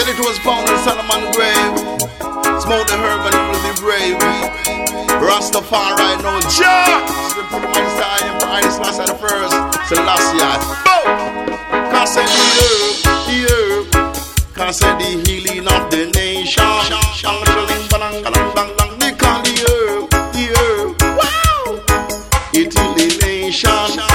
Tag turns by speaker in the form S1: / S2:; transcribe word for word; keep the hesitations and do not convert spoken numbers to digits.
S1: Said it was found in Solomon's grave. Smoke the herb and it will be brave. Rastafari right now, Jah. The pretty much side and Christ last at the first. Selassie. Can't say the herb, the herb. Can't say the healing of the nation. They call the herb, the herb. Wow. It heal the nation.